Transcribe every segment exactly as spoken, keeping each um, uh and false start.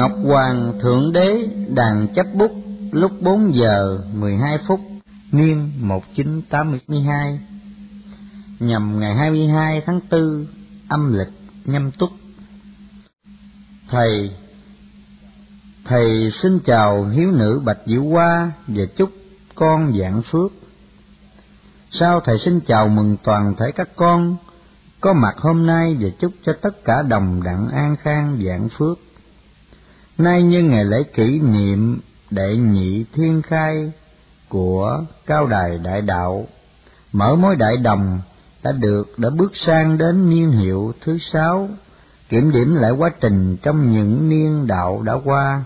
Ngọc Hoàng Thượng Đế đàn chấp bút lúc bốn giờ mười hai phút niên một nghìn chín trăm tám mươi hai, nhằm ngày hai mươi hai tháng tư âm lịch Nhâm Tuất. Thầy Thầy xin chào hiếu nữ Bạch Diệu Hoa và chúc con vạn phước. Sau thầy xin chào mừng toàn thể các con có mặt hôm nay và chúc cho tất cả đồng đặng an khang vạn phước. Nay nhân ngày lễ kỷ niệm đệ nhị thiên khai của Cao Đài Đại Đạo, mở mối đại đồng đã được đã bước sang đến niên hiệu thứ sáu, kiểm điểm lại quá trình trong những niên đạo đã qua.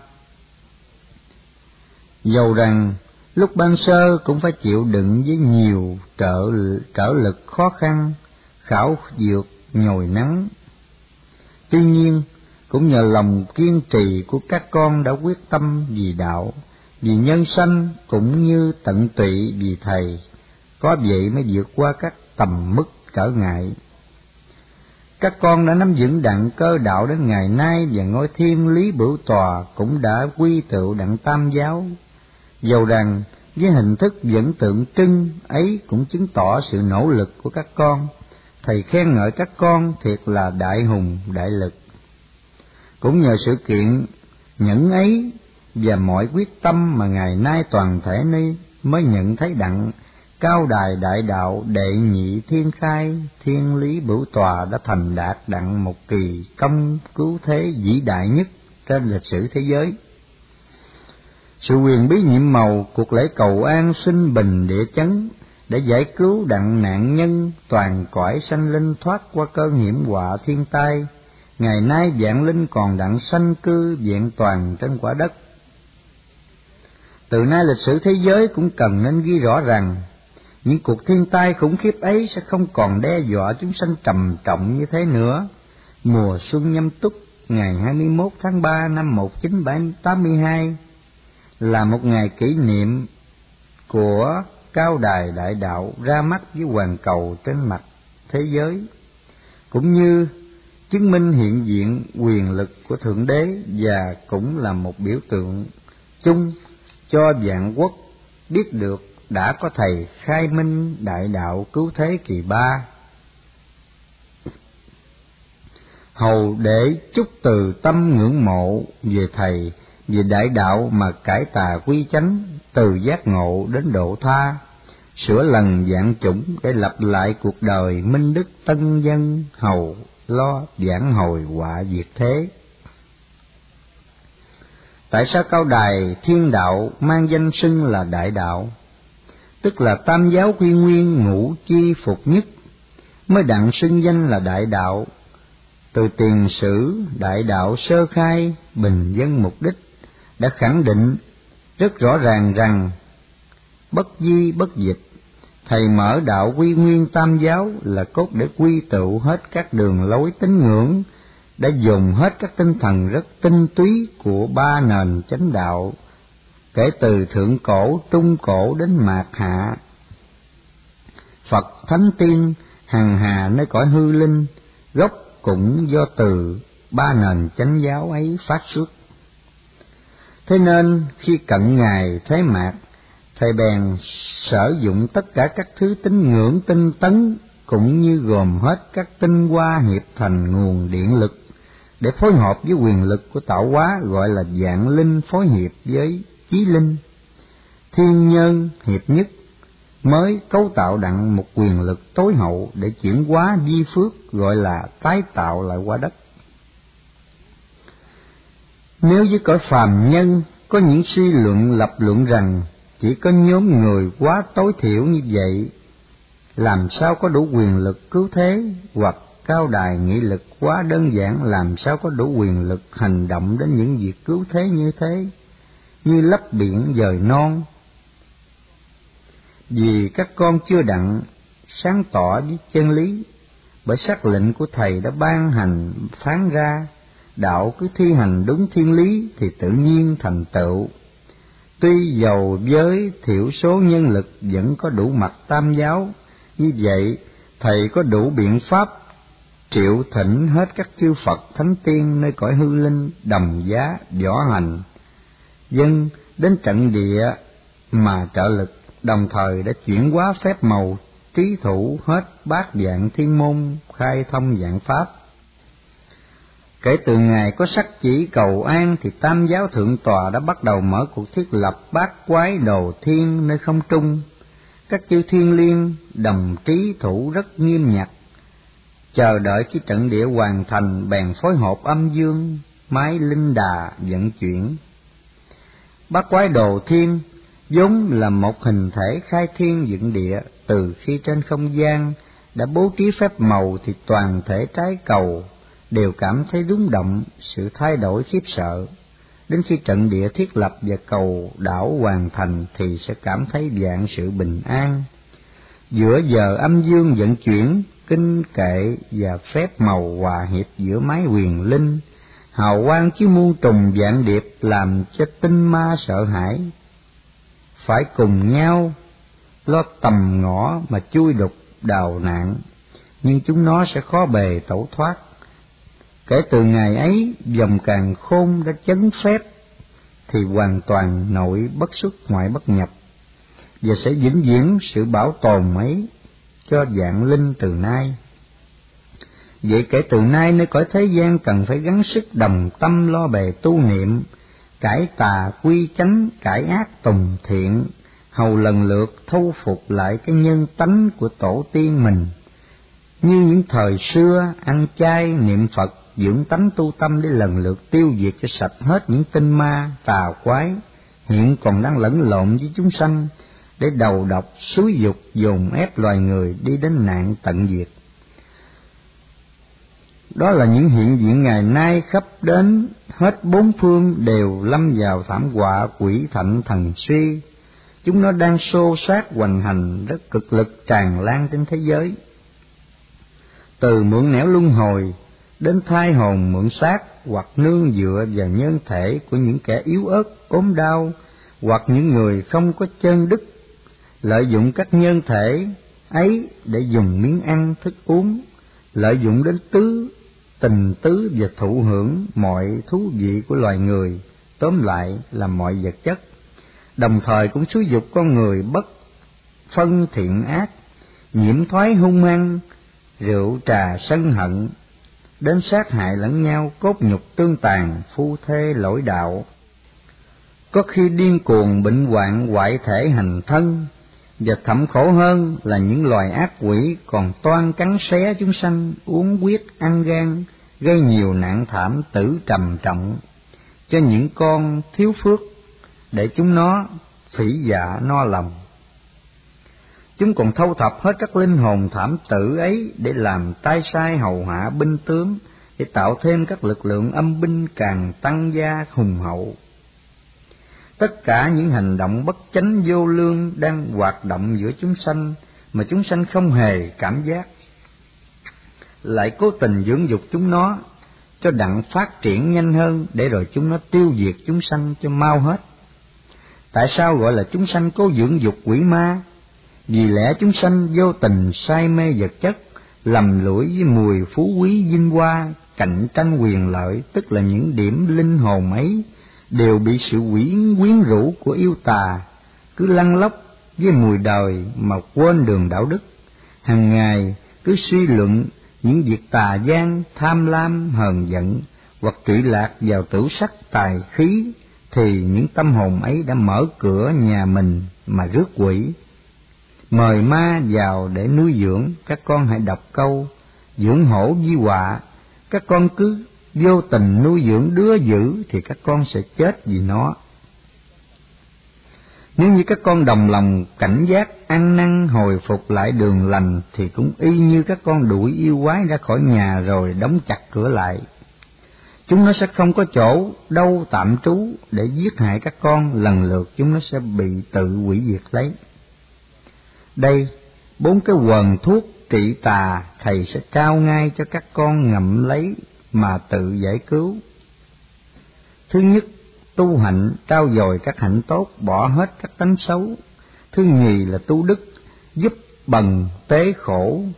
Dầu rằng lúc ban sơ cũng phải chịu đựng với nhiều trợ trở lực khó khăn, khảo dược nhồi nắng, tuy nhiên cũng nhờ lòng kiên trì của các con đã quyết tâm vì đạo, vì nhân sanh, cũng như tận tụy vì thầy, có vậy mới vượt qua các tầm mức trở ngại. Các con đã nắm vững đặng cơ đạo đến ngày nay, và ngôi Thiên Lý Bửu Tòa cũng đã quy tựu đặng Tam Giáo. Dầu rằng với hình thức vẫn tượng trưng ấy cũng chứng tỏ sự nỗ lực của các con, thầy khen ngợi các con thiệt là đại hùng đại lực. Cũng nhờ sự kiện nhẫn ấy và mọi quyết tâm mà ngày nay toàn thể ni mới nhận thấy đặng Cao Đài Đại Đạo đệ nhị thiên khai Thiên Lý Bửu Tòa đã thành đạt đặng một kỳ công cứu thế vĩ đại nhất trên lịch sử thế giới. Sự quyền bí nhiệm màu cuộc lễ cầu an sinh bình địa chấn để giải cứu đặng nạn nhân toàn cõi sanh linh thoát qua cơn hiểm họa thiên tai, ngày nay vạn linh còn đặng sanh cư vẹn toàn trên quả đất. Từ nay lịch sử thế giới cũng cần nên ghi rõ rằng những cuộc thiên tai khủng khiếp ấy sẽ không còn đe dọa chúng sanh trầm trọng như thế nữa. Mùa xuân Nhâm Tuất ngày hai mươi mốt tháng ba năm một nghìn chín trăm tám mươi hai là một ngày kỷ niệm của Cao Đài Đại Đạo ra mắt với hoàn cầu trên mặt thế giới, cũng như chứng minh hiện diện quyền lực của Thượng Đế, và cũng là một biểu tượng chung cho vạn quốc biết được đã có thầy khai minh đại đạo cứu thế kỳ ba. Hầu để chúc từ tâm ngưỡng mộ về thầy, về đại đạo mà cải tà quy chánh, từ giác ngộ đến độ tha, sửa lần vạn chủng để lập lại cuộc đời minh đức tân dân, hầu lo vãn hồi họa diệt thế. Tại sao Cao Đài Thiên Đạo mang danh xưng là đại đạo, tức là tam giáo quy nguyên ngũ chi phục nhất, mới đặng xưng danh là đại đạo? Từ tiền sử đại đạo sơ khai bình dân mục đích đã khẳng định rất rõ ràng rằng bất di bất dịch, thầy mở đạo quy nguyên tam giáo là cốt để quy tụ hết các đường lối tín ngưỡng, đã dùng hết các tinh thần rất tinh túy của ba nền chánh đạo, kể từ thượng cổ, trung cổ đến mạt hạ. Phật thánh tiên hằng hà nơi cõi hư linh, gốc cũng do từ ba nền chánh giáo ấy phát xuất. Thế nên khi cận ngày thế mạt, thầy bèn sử dụng tất cả các thứ tín ngưỡng tinh tấn, cũng như gồm hết các tinh hoa hiệp thành nguồn điện lực để phối hợp với quyền lực của tạo hóa, gọi là vạn linh phối hiệp với chí linh, thiên nhân hiệp nhất, mới cấu tạo đặng một quyền lực tối hậu để chuyển hóa vi phước, gọi là tái tạo lại quả đất. Nếu với cõi phàm nhân có những suy luận lập luận rằng chỉ có nhóm người quá tối thiểu như vậy làm sao có đủ quyền lực cứu thế, hoặc Cao Đài nghị lực quá đơn giản làm sao có đủ quyền lực hành động đến những việc cứu thế như thế, như lấp biển dời non. Vì các con chưa đặng sáng tỏ với chân lý, bởi sắc lệnh của thầy đã ban hành phán ra, đạo cứ thi hành đúng thiên lý thì tự nhiên thành tựu. Tuy dầu với thiểu số nhân lực vẫn có đủ mặt tam giáo, như vậy thầy có đủ biện pháp triệu thỉnh hết các chư Phật thánh tiên nơi cõi hư linh, đồng giá võ hành, dân đến trận địa mà trợ lực, đồng thời đã chuyển hóa phép màu trí thủ hết bát dạng thiên môn, khai thông dạng pháp. Kể từ ngày có sắc chỉ cầu an thì Tam Giáo Thượng Tọa đã bắt đầu mở cuộc thiết lập bát quái đồ thiên nơi không trung. Các chư thiên liên đồng trí thủ rất nghiêm nhặt, chờ đợi khi trận địa hoàn thành bèn phối hợp âm dương, máy linh đà vận chuyển. Bát quái đồ thiên vốn là một hình thể khai thiên dựng địa, từ khi trên không gian đã bố trí phép màu thì toàn thể trái cầu đều cảm thấy rung động, sự thay đổi khiếp sợ. Đến khi trận địa thiết lập và cầu đảo hoàn thành thì sẽ cảm thấy vạn sự bình an. Giữa giờ âm dương vận chuyển, kinh kệ và phép màu hòa hiệp giữa mái huyền linh, hào quang chiếu muôn trùng vạn điệp làm cho tinh ma sợ hãi, phải cùng nhau lo tầm ngõ mà chui đục đào nạn, nhưng chúng nó sẽ khó bề tẩu thoát. Kể từ ngày ấy, vòng càn khôn đã chấn phép thì hoàn toàn nội bất xuất ngoại bất nhập, và sẽ vĩnh viễn sự bảo tồn ấy cho vạn linh từ nay. Vậy kể từ nay nơi cõi thế gian cần phải gắng sức đồng tâm lo bề tu niệm, cải tà quy chánh, cải ác tùng thiện, hầu lần lượt thâu phục lại cái nhân tánh của tổ tiên mình, như những thời xưa ăn chay niệm Phật, dưỡng tánh tu tâm để lần lượt tiêu diệt cho sạch hết những tinh ma tà quái hiện còn đang lẫn lộn với chúng sanh, để đầu độc xúi dục dồn ép loài người đi đến nạn tận diệt. Đó là những hiện diện ngày nay khắp đến hết bốn phương đều lâm vào thảm họa quỷ thạnh thần suy. Chúng nó đang xô xát hoành hành rất cực lực tràn lan trên thế giới. Từ mượn nẻo luân hồi đến thai hồn mượn xác, hoặc nương dựa vào nhân thể của những kẻ yếu ớt ốm đau, hoặc những người không có chân đức, lợi dụng các nhân thể ấy để dùng miếng ăn thức uống, lợi dụng đến tứ tình tứ và thụ hưởng mọi thú vị của loài người, tóm lại là mọi vật chất, đồng thời cũng xúi dục con người bất phân thiện ác, nhiễm thoái hung hăng, rượu trà sân hận, đến sát hại lẫn nhau, cốt nhục tương tàn, phu thê lỗi đạo. Có khi điên cuồng bệnh hoạn hoại thể hành thân, và thậm khổ hơn là những loài ác quỷ còn toan cắn xé chúng sanh, uống huyết ăn gan, gây nhiều nạn thảm tử trầm trọng cho những con thiếu phước, để chúng nó phỉ dạ no lòng. Chúng còn thâu thập hết các linh hồn thảm tử ấy để làm tay sai hầu hạ binh tướng, để tạo thêm các lực lượng âm binh càng tăng gia hùng hậu. Tất cả những hành động bất chánh vô lương đang hoạt động giữa chúng sanh mà chúng sanh không hề cảm giác, lại cố tình dưỡng dục chúng nó cho đặng phát triển nhanh hơn, để rồi chúng nó tiêu diệt chúng sanh cho mau hết. Tại sao gọi là chúng sanh cố dưỡng dục quỷ ma? Vì lẽ chúng sanh vô tình say mê vật chất, lầm lũi với mùi phú quý vinh hoa, cạnh tranh quyền lợi, tức là những điểm linh hồn ấy đều bị sự quyến quyến rũ của yêu tà, cứ lăn lóc với mùi đời mà quên đường đạo đức, hàng ngày cứ suy luận những việc tà gian, tham lam, hờn giận, hoặc trụy lạc vào tửu sắc tài khí, thì những tâm hồn ấy đã mở cửa nhà mình mà rước quỷ, mời ma vào để nuôi dưỡng. Các con hãy đọc câu dưỡng hổ vi họa, các con cứ vô tình nuôi dưỡng đứa dữ thì các con sẽ chết vì nó. Nếu như các con đồng lòng cảnh giác, ăn năn hồi phục lại đường lành, thì cũng y như các con đuổi yêu quái ra khỏi nhà rồi đóng chặt cửa lại. Chúng nó sẽ không có chỗ đâu tạm trú để giết hại các con, lần lượt chúng nó sẽ bị tự hủy diệt lấy. Đây, bốn cái quần thuốc trị tà thầy sẽ trao ngay cho các con ngậm lấy mà tự giải cứu. Thứ nhất, tu hạnh, trao dồi các hạnh tốt, bỏ hết các tánh xấu. Thứ nhì là tu đức, giúp bần tế khổ,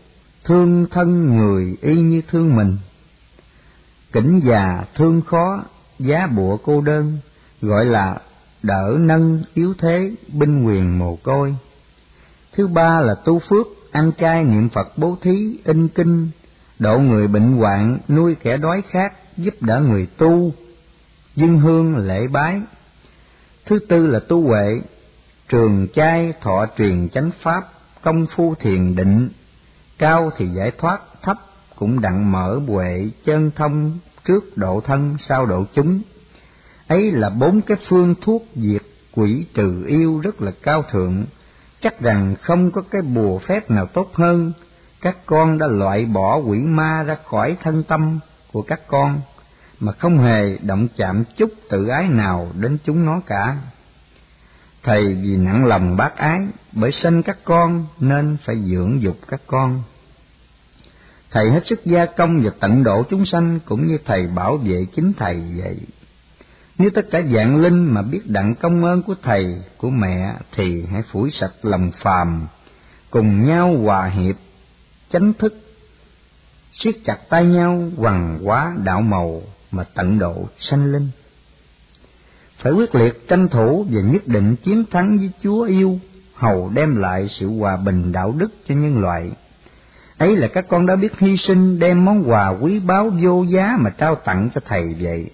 thương thân người y như thương mình. Kỉnh già thương khó, giá bụa cô đơn, gọi là đỡ nâng yếu thế, binh quyền mồ côi. Thứ ba là tu phước, ăn chay niệm Phật bố thí, in kinh, độ người bệnh hoạn, nuôi kẻ đói khát, giúp đỡ người tu, dâng hương lễ bái. Thứ tư là tu huệ, trường chay thọ truyền chánh pháp, công phu thiền định, cao thì giải thoát, thấp cũng đặng mở huệ chân thông, trước độ thân sau độ chúng. Ấy là bốn cái phương thuốc diệt quỷ trừ yêu rất là cao thượng, chắc rằng không có cái bùa phép nào tốt hơn. Các con đã loại bỏ quỷ ma ra khỏi thân tâm của các con, mà không hề động chạm chút tự ái nào đến chúng nó cả. Thầy vì nặng lòng bác ái, bởi sinh các con nên phải dưỡng dục các con. Thầy hết sức gia công và tận độ chúng sanh, cũng như thầy bảo vệ chính thầy vậy. Nếu tất cả vạn linh mà biết đặng công ơn của thầy, của mẹ, thì hãy phủi sạch lòng phàm, cùng nhau hòa hiệp chánh thức, siết chặt tay nhau, hoằng hóa đạo màu mà tận độ sanh linh. Phải quyết liệt tranh thủ và nhất định chiến thắng với Chúa yêu, hầu đem lại sự hòa bình đạo đức cho nhân loại. Ấy là các con đã biết hy sinh, đem món quà quý báu vô giá mà trao tặng cho thầy vậy.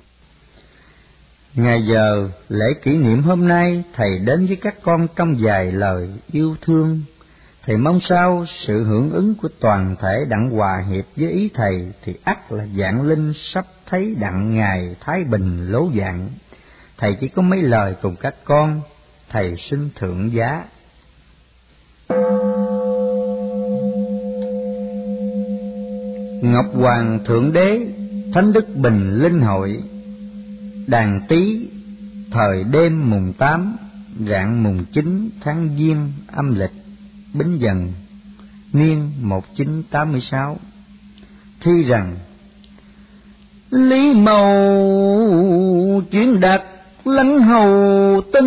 Ngày giờ lễ kỷ niệm hôm nay, thầy đến với các con trong vài lời yêu thương. Thầy mong sao sự hưởng ứng của toàn thể đặng hòa hiệp với ý thầy, thì ắt là vạn linh sắp thấy đặng ngày thái bình lố dạng. Thầy chỉ có mấy lời cùng các con, thầy xin thượng giá. Ngọc Hoàng Thượng Đế, Thánh Đức Bình Linh Hội, Đàn Tý, thời đêm mùng tám, rạng mùng chín tháng Giêng âm lịch Bính Dần, niên một nghìn chín trăm tám mươi sáu. Thi rằng: Lý Mậu chuyển đạt lắng hầu tinh,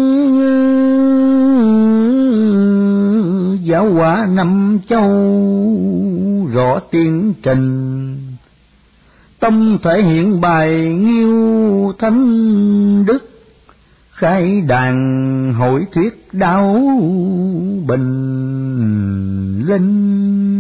giáo hóa năm châu rõ tiến trình, tâm thể hiện bài nghiêu thánh đức, khai đàn hội thuyết đạo bình linh.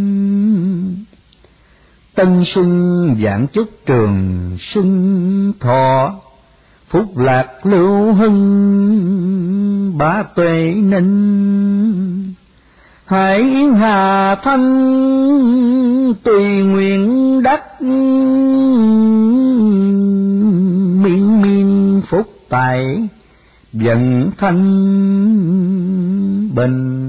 Tân xuân vạn chúc trường xuân thọ, phúc lạc lưu hưng bá tuệ ninh. Hải yến hà thanh tùy nguyện đắc, miên miên phúc tài vận thanh bình.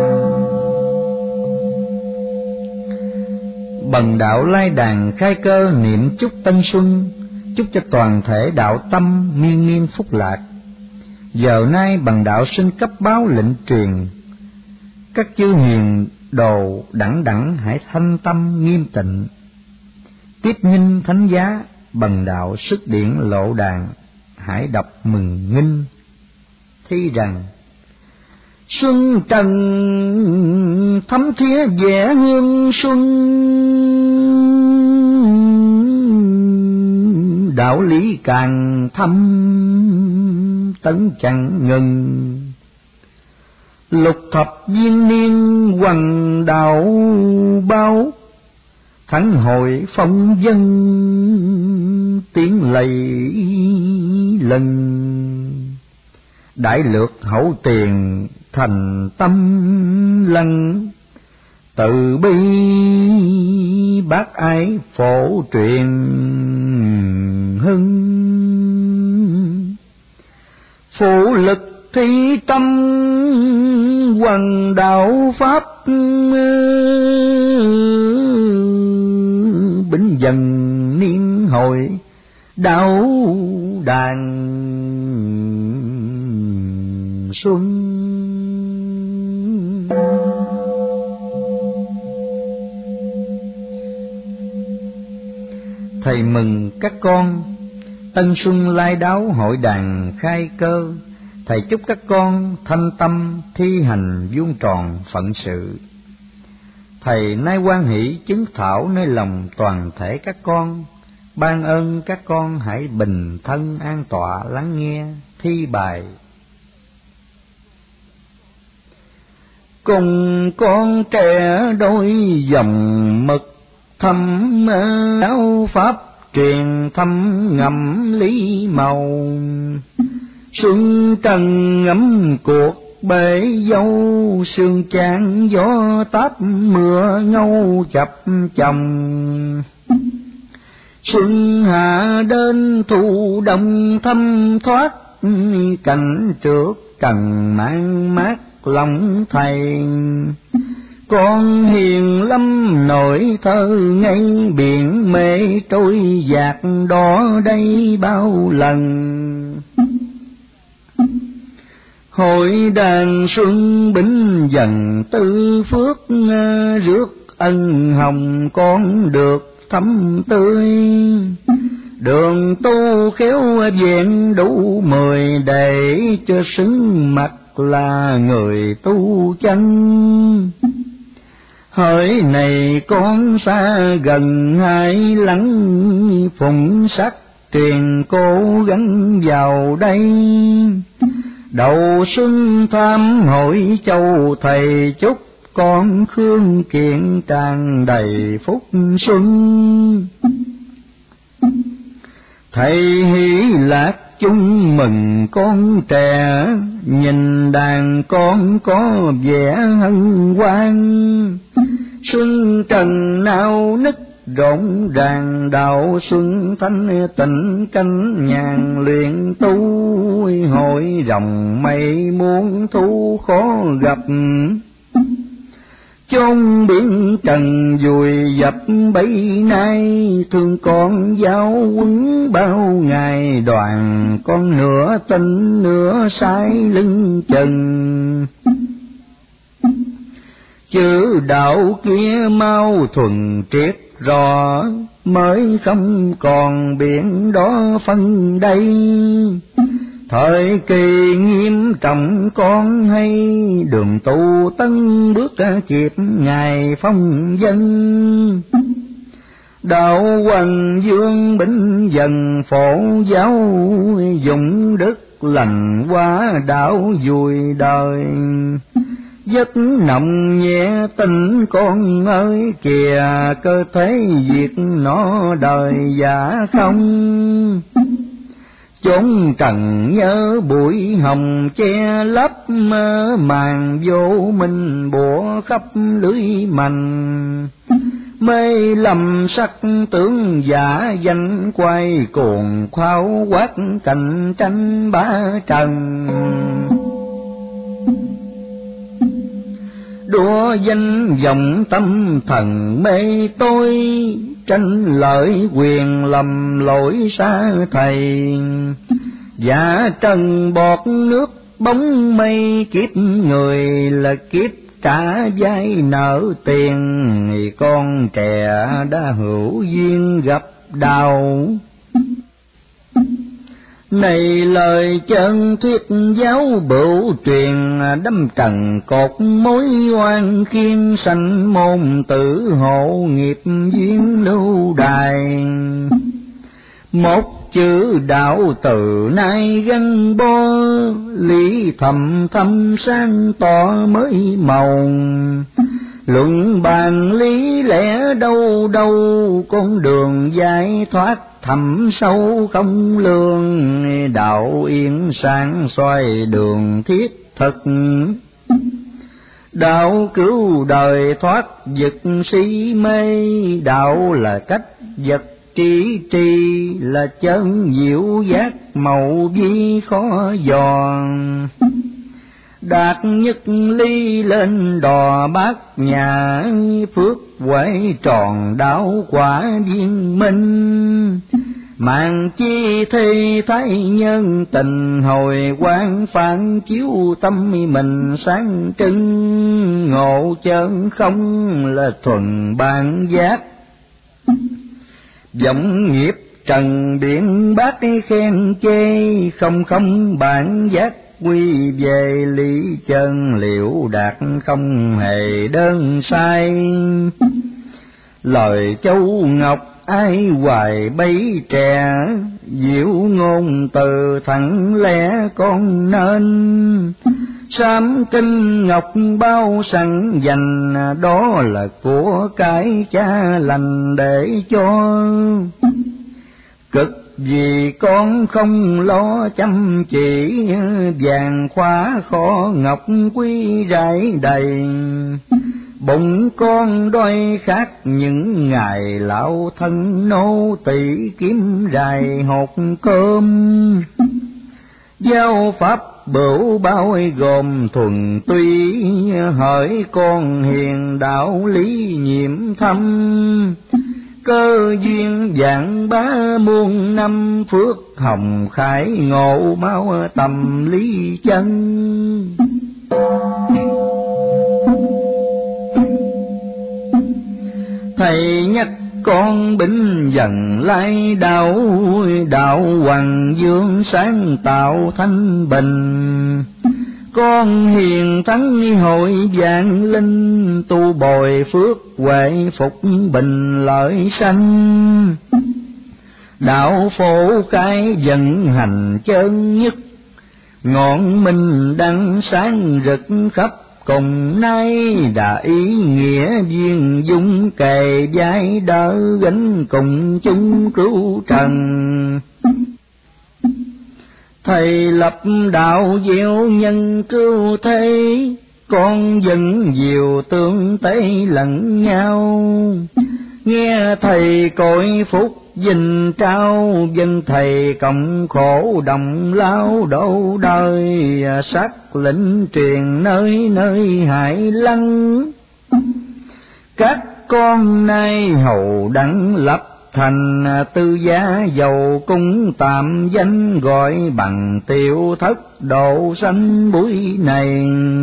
Bần đạo lai đàn khai cơ niệm chúc tân xuân, chúc cho toàn thể đạo tâm miên miên phúc lạc. Giờ nay bần đạo xin cấp báo lệnh truyền, các chư hiền đồ đẳng đẳng hãy thanh tâm nghiêm tịnh. Tiếp nghinh thánh giá, bần đạo sức điển lộ đàn, hãy đọc mừng nghinh. Thi rằng: Xuân trần thấm thía vẻ hương xuân, đạo lý càng thâm tấn chẳng ngừng. Lục thập viên niên hoằng đạo bao, thắng hội phong dân tiếng lầy lần. Đại lược hậu tiền thành tâm lăng, từ bi bác ái phổ truyền hưng. Phụ lực thi tâm hoằng đạo pháp, bính dần niên hội đạo đàn xuân. Thầy mừng các con tân xuân lai đáo hội đàn khai cơ. Thầy chúc các con thanh tâm thi hành vuông tròn phận sự. Thầy nay hoan hỷ chứng thảo nơi lòng toàn thể các con, ban ơn các con hãy bình thân an tọa lắng nghe thi bài. Cùng con trẻ đôi dòng mực thâm áo pháp truyền thâm ngầm lý màu, xuân trần ngắm cuộc bể dâu, sương chan gió táp mưa ngâu chập chồng. Xuân hạ đến thu đông thâm thoát, cảnh trước trần mang mát lòng thầy. Con hiền lâm nổi thơ ngây, biển mê trôi dạt đó đây bao lần. Hội đàn xuân bính dần tư phước, rước ân hồng con được thắm tươi. Đường tu khéo vẹn đủ mười, để cho xứng mặt là người tu chân. Hỡi này con xa gần hai lắng, phụng sắc truyền cố gắng vào đây. Đầu xuân tham hội châu thầy, chúc con khương kiện tràn đầy phúc xuân. Thầy hỷ lạc chung mừng con trẻ, nhìn đàn con có vẻ hân hoan. Xuân trần nao nức rộn ràng, đạo xuân thanh tịnh canh nhàn luyện tu. Hội rồng mây muôn thu khó gặp, chốn biển trần vùi dập bấy nay. Thương con giáo huấn bao ngày, đoàn con nửa tin nửa sai lưng chừng. Chữ đạo kia mau thuần triết rõ, mới không còn biển đó phân đây. Thời kỳ nghiêm trọng con hay, đường tu tân bước kịp ngày phong dân. Đạo Hoằng Dương bính dần phổ giáo, dụng đức lành hóa đạo vui đời. Giấc nồng nhẹ tình con ơi kìa, cơ thế việc nó đời giả không. Chốn trần nhớ bụi hồng che lấp, màn vô minh bủa khắp lưới mành. Mê lầm sắc tướng giả danh, quay cuồng khoáo quát cạnh tranh bá trần. Đua danh vọng tâm thần mê tôi, tranh lợi quyền lầm lỗi xa thầy. Giả trần bọt nước bóng mây, kiếp người là kiếp trả vai nợ tiền. Con trẻ đã hữu duyên gặp đạo, này lời chân thuyết giáo bửu truyền. Đâm trần cột mối oan khiên, sanh môn tử hộ nghiệp duyên lưu đài. Một chữ đạo từ nay gắn bó, lý thầm thâm sáng tỏ mới màu. Luận bàn lý lẽ đâu đâu, con đường giải thoát thẳm sâu không lường. Đạo yên sáng soi đường thiết thực, đạo cứu đời thoát giật si mê. Đạo là cách vật trí tri, là chân diệu giác màu vi khó dò. Đạt nhất ly lên đò bát nhà, phước huệ tròn đạo quả viên minh. Màn chi thi thái nhân tình, hồi quang phản chiếu tâm mình sáng trưng. Ngộ chân không là thuần bản giác, vọng nghiệp trần điện bát khen chê. Không không bản giác quy về lý chân liễu đạt không hề đơn sai. Lời châu ngọc ai hoài bấy trẻ, diệu ngôn từ thẳng lẽ con nên. Sám kinh ngọc bao sẵn dành, đó là của cái cha lành để cho. Cực vì con không lo chăm chỉ, vàng khóa kho ngọc quý rải đầy. Bụng con đói khát những ngày lão thân nô tỳ kiếm rài hột cơm. Giáo pháp bửu bao gồm thuần túy, hỡi con hiền đạo lý nhiệm thâm. Cơ duyên vạn bá muôn năm, phước hồng khải ngộ mau tầm lý chân. Thầy nhắc con bính dần lai đạo, đạo hoàng dương sáng tạo thanh bình. Con hiền thắng hội vạn linh, tu bồi phước huệ phục bình lợi sanh. Đạo phổ khai vận hành chân nhất, ngọn minh đăng sáng rực khắp cùng nay. Đã ý nghĩa duyên dung kề vai đỡ gánh cùng chung cứu trần. Thầy lập đạo diệu nhân cứu thế, con dân diệu tương tế lẫn nhau. Nghe thầy cội phúc dình trao, dân thầy cộng khổ đồng lao đổ đời. Sắc lĩnh truyền nơi nơi hải lăng, các con nay hầu đặng lập thành. Tư giá giàu cung tạm danh, gọi bằng tiểu thất độ sanh buổi này.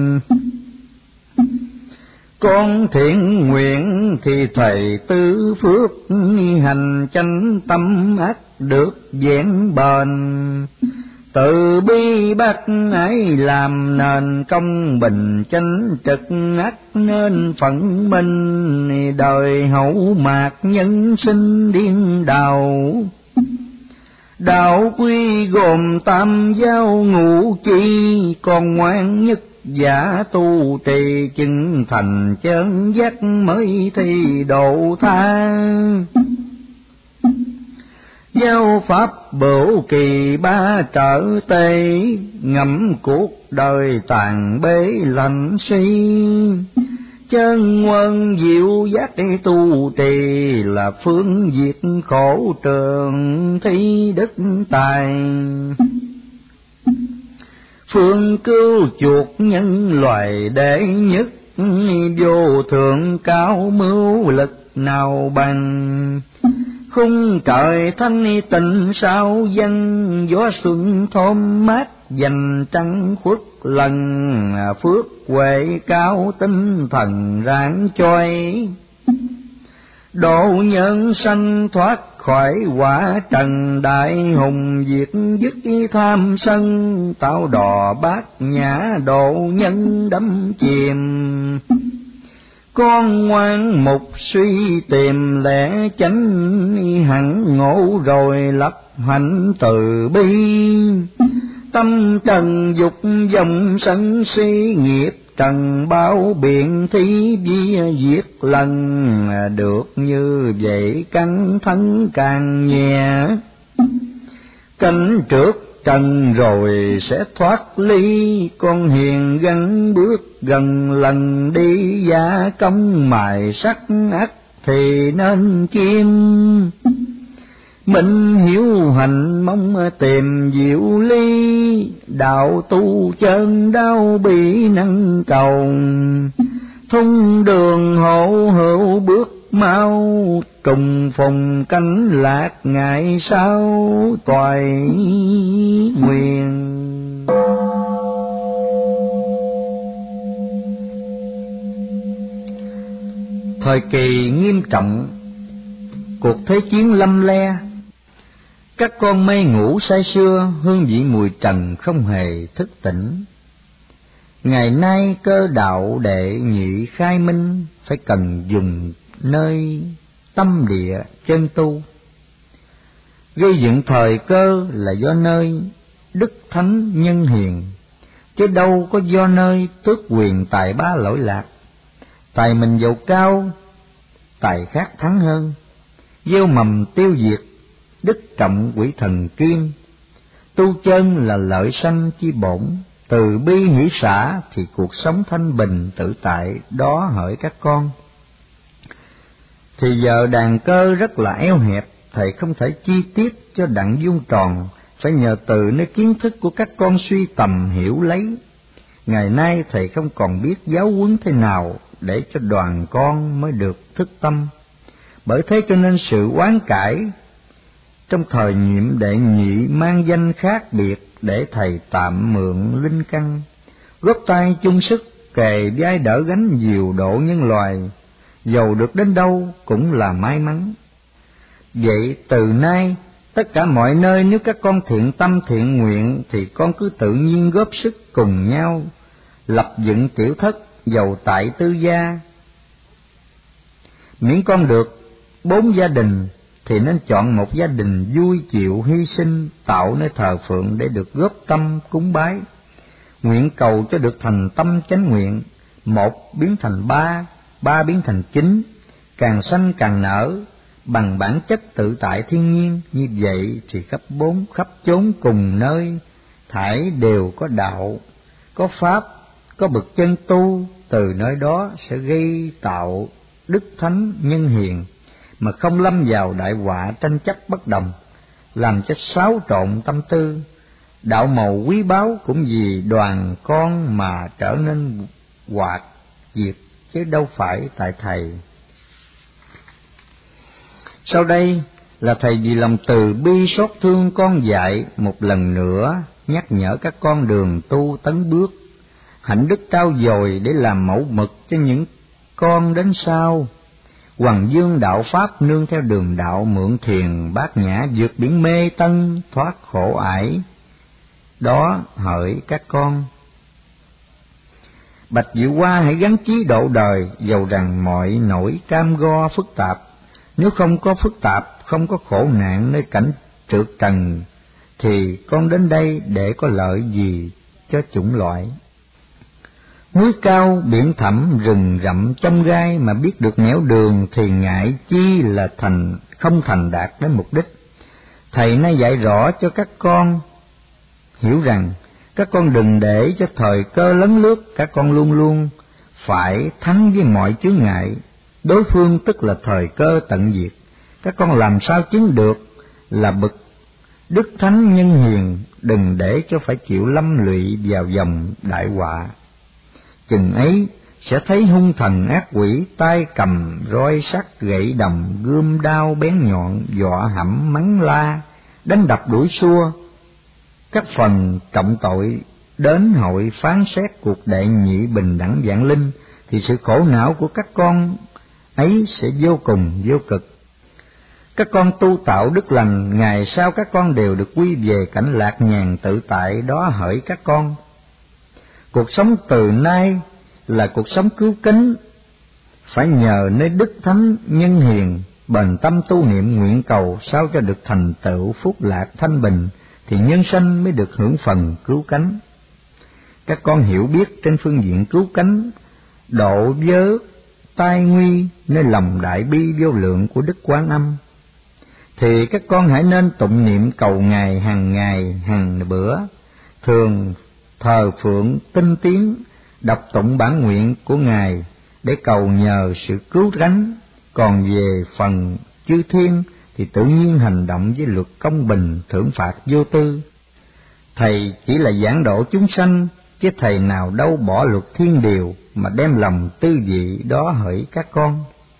Con thiện nguyện thì thầy tứ phước, hành chánh tâm ác được vẹn bền. Từ bi bác ái làm nền công bình, chánh trực ác nên phận minh. Đời hậu mạc nhân sinh điên đào, đạo quy gồm tam giáo ngũ chi. Con ngoan nhất giả tu trì, chứng thành chân giác mới thi độ tha. Giáo pháp bửu kỳ ba trở tê, ngẫm cuộc đời tàn bế lạnh suy. Chân quân diệu giác tu trì, là phương diệt khổ trường thi đức tài. Phương cứu chuộc nhân loại đệ nhất, vô thượng cao mưu lực nào bằng. Khung trời thanh tịnh sao dân, gió xuân thơm mát dành trăng khuất lần. Phước huệ cao tinh thần rạng choi, độ nhân sanh thoát khỏi quả trần. Đại hùng diệt dứt tham sân, tạo đò bát nhã độ nhân đắm chìm. Con ngoan mục suy tìm lẽ chánh, hẳn ngộ rồi lập hạnh từ bi. Tâm trần dục vọng sân si, nghiệp trần bao biện thí vi diệt lần. Được như vậy căn thân càng nhẹ, cánh trước trần rồi sẽ thoát ly. Con hiền gắng bước gần lần đi, gia công mài sắc ắt thì nên kim. Minh hiếu hành mong tìm diệu ly, đạo tu chân đau bị năng cầu. Thung đường hộ hữu bước mau, trùng phùng cánh lạc ngày sau toại nguyện. Thời kỳ nghiêm trọng, cuộc thế chiến lâm le, Các con mê ngủ say sưa, hương vị mùi trần không hề thức tỉnh. Ngày nay cơ đạo đệ nhị khai minh, phải cần dùng nơi tâm địa chân tu. Gây dựng thời cơ là do nơi đức thánh nhân hiền, chứ đâu có do nơi tước quyền tài ba lỗi lạc. Tài mình giàu cao, tài khác thắng hơn, gieo mầm tiêu diệt, đức trọng quỷ thần kiên. Tu chân là lợi sanh chi bổn, từ bi hỷ xả thì cuộc sống thanh bình tự tại đó hỡi các con. Thì giờ đàn cơ rất là eo hẹp, thầy không thể chi tiết cho đặng vuông tròn, phải nhờ từ nơi kiến thức của các con suy tầm hiểu lấy. Ngày nay thầy không còn biết giáo huấn thế nào để cho đoàn con mới được thức tâm. Bởi thế cho nên sự oán cãi trong thời nhiệm đệ nhị mang danh khác biệt, để thầy tạm mượn linh căn, góp tay chung sức kề vai đỡ gánh diều độ nhân loài, dầu được đến đâu cũng là may mắn. Vậy từ nay tất cả mọi nơi nếu các con thiện tâm thiện nguyện thì con cứ tự nhiên góp sức cùng nhau lập dựng tiểu thất, dầu tại tư gia. Miễn con được bốn gia đình thì nên chọn một gia đình vui chịu hy sinh, tạo nơi thờ phượng để được góp tâm cúng bái. Nguyện cầu cho được thành tâm chánh nguyện, một biến thành ba, ba biến thành chín, càng sanh càng nở, bằng bản chất tự tại thiên nhiên. Như vậy thì khắp bốn khắp chốn cùng nơi thải đều có đạo, có pháp, có bậc chân tu, từ nơi đó sẽ gây tạo đức thánh nhân hiền, mà không lâm vào đại họa tranh chấp bất đồng, làm cho xáo trộn tâm tư. Đạo màu quý báu cũng vì đoàn con mà trở nên hoạt diệt, chứ đâu phải tại thầy. Sau đây là thầy vì lòng từ bi xót thương con dạy một lần nữa nhắc nhở các con đường tu tấn bước, hạnh đức trao dồi để làm mẫu mực cho những con đến sau. Hoằng dương đạo pháp nương theo đường đạo, mượn thiền bát nhã vượt biển mê tân, thoát khổ ải đó hỡi các con. Bạch Diệu Hoa hãy gắn chí độ đời, dầu rằng mọi nỗi cam go phức tạp. Nếu không có phức tạp, không có khổ nạn nơi cảnh trượt trần, thì con đến đây để có lợi gì cho chủng loại. Núi cao biển thẳm rừng rậm trong gai, mà biết được nẻo đường thì ngại chi là thành không thành đạt đến mục đích. Thầy nay dạy rõ cho các con hiểu rằng các con đừng để cho thời cơ lấn lướt, các con luôn luôn phải thắng với mọi chướng ngại. Đối phương tức là thời cơ tận diệt. Các con làm sao chứng được là bậc đức thánh nhân hiền, đừng để cho phải chịu lâm lụy vào dòng đại họa. Chừng ấy sẽ thấy hung thần ác quỷ, tay cầm roi sắt gậy đồng, gươm đao bén nhọn, dọa hãm mắng la, đánh đập đuổi xua. Các phần trọng tội đến hội phán xét cuộc đệ nhị bình đẳng vạn linh, thì sự khổ não của các con ấy sẽ vô cùng vô cực. Các con tu tạo đức lành, ngày sau các con đều được quy về cảnh lạc nhàn tự tại đó hỡi các con. Cuộc sống từ nay là cuộc sống cứu kính, phải nhờ nơi đức thánh nhân hiền, bền tâm tu niệm nguyện cầu sao cho được thành tựu phúc lạc thanh bình, thì nhân sanh mới được hưởng phần cứu cánh. Các con hiểu biết trên phương diện cứu cánh, độ vớ tai nguy nơi lòng đại bi vô lượng của Đức Quán Âm, thì các con hãy nên tụng niệm cầu Ngài hàng ngày hàng bữa, thường thờ phượng tinh tiến, đọc tụng bản nguyện của Ngài để cầu nhờ sự cứu cánh. Còn về phần chư thiên thì tự nhiên hành động với luật công bình, thưởng phạt vô tư. Thầy chỉ là giảng độ chúng sanh, chứ thầy nào đâu bỏ luật thiên điều mà đem lòng tư vị đó hỡi các con.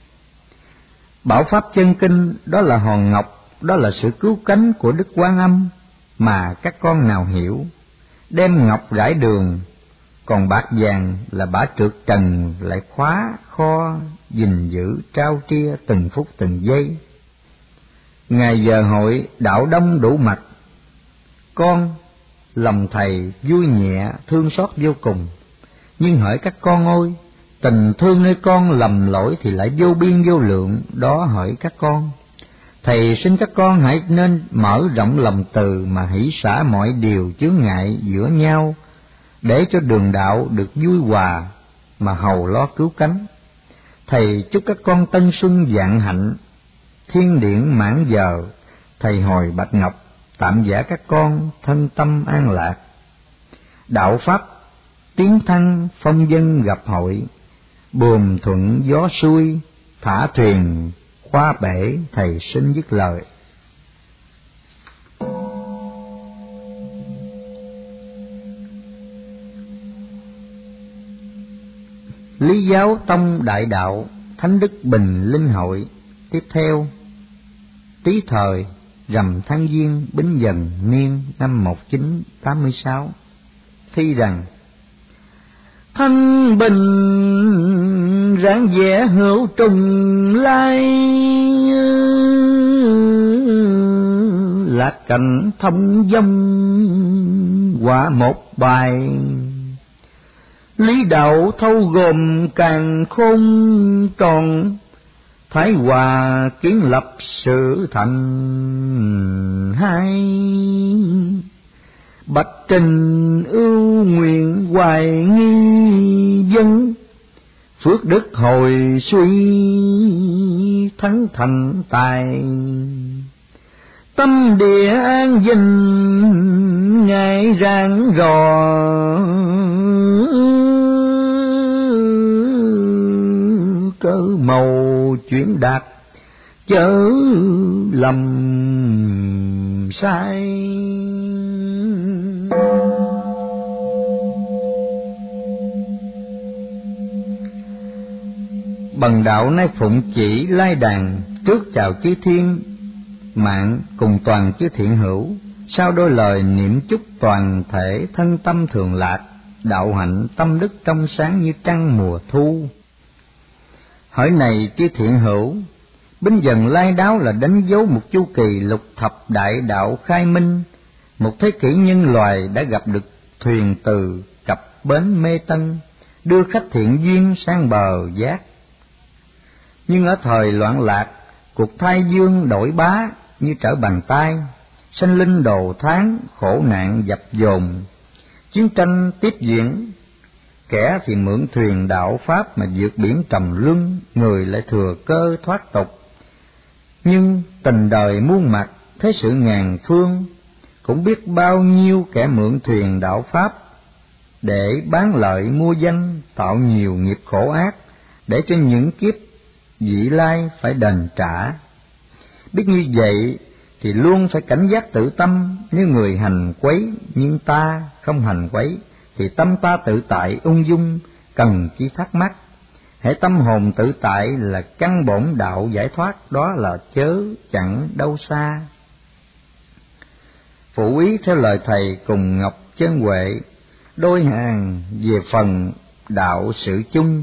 Bảo pháp chân kinh đó là hòn ngọc, đó là sự cứu cánh của Đức Quán Âm mà các con nào hiểu. Đem ngọc rải đường, còn bạc vàng là bả trượt trần lại khóa kho, gìn giữ trao tria từng phút từng giây. Ngày giờ hội đạo đông đủ mặt, con lòng thầy vui nhẹ thương xót vô cùng. Nhưng hỡi các con ơi, tình thương nơi con lầm lỗi thì lại vô biên vô lượng, đó hỡi các con. Thầy xin các con hãy nên mở rộng lòng từ mà hỷ xả mọi điều chướng ngại giữa nhau, để cho đường đạo được vui hòa mà hầu lo cứu cánh. Thầy chúc các con tân xuân vạn hạnh, thiên điển mãn giờ. Thầy hồi bạch ngọc tạm giả các con thân tâm an lạc. Đạo pháp tiến thăng phong dân gặp hội, buồm thuận gió xuôi thả thuyền qua bể. Thầy xin dứt lời. Lý Giáo Tông Đại Đạo Thánh Đức Bình Linh Hội. Tiếp theo, Tý Thời rằm tháng Giêng Bính Dần niên năm một nghìn chín trăm tám mươi sáu, thi rằng: Thanh bình rạng vẻ hữu trùng lai, lạc cảnh thông dông quả một bài. Lý đạo thâu gồm càng khôn tròn, Thái Hòa kiến lập sự thành hai. Bạch trình ưu nguyện hoài nghi dân, phước đức hồi suy thắng thành tài. Tâm địa an dình ngài rạng rò, cớ màu chuyển đạt chớ lầm sai. Bần đạo nay phụng chỉ lai đàn, trước chào chư thiên mạng cùng toàn chư thiện hữu, sau đôi lời niệm chúc toàn thể thân tâm thường lạc, đạo hạnh tâm đức trong sáng như trăng mùa thu. Hỏi này chư thiện hữu, Bính Dần lai đáo là đánh dấu một chu kỳ lục thập đại đạo khai minh, một thế kỷ nhân loài đã gặp được thuyền từ cập bến Mê Tân, đưa khách thiện duyên sang bờ giác. Nhưng ở thời loạn lạc, cuộc thai dương đổi bá như trở bàn tay, sanh linh đồ tháng, khổ nạn dập dồn, chiến tranh tiếp diễn. Kẻ thì mượn thuyền đạo pháp mà vượt biển trầm luân, người lại thừa cơ thoát tục. Nhưng tình đời muôn mặt, thế sự ngàn phương, cũng biết bao nhiêu kẻ mượn thuyền đạo pháp để bán lợi mua danh, tạo nhiều nghiệp khổ ác, để cho những kiếp vị lai phải đền trả. Biết như vậy thì luôn phải cảnh giác tự tâm, nếu người hành quấy nhưng ta không hành quấy thì tâm ta tự tại ung dung, cần chi thắc mắc. Hễ tâm hồn tự tại là căn bổn đạo giải thoát, đó là chớ chẳng đâu xa. Phụ ý theo lời thầy cùng Ngọc Chân Huệ, đôi hàng về phần đạo sự chung.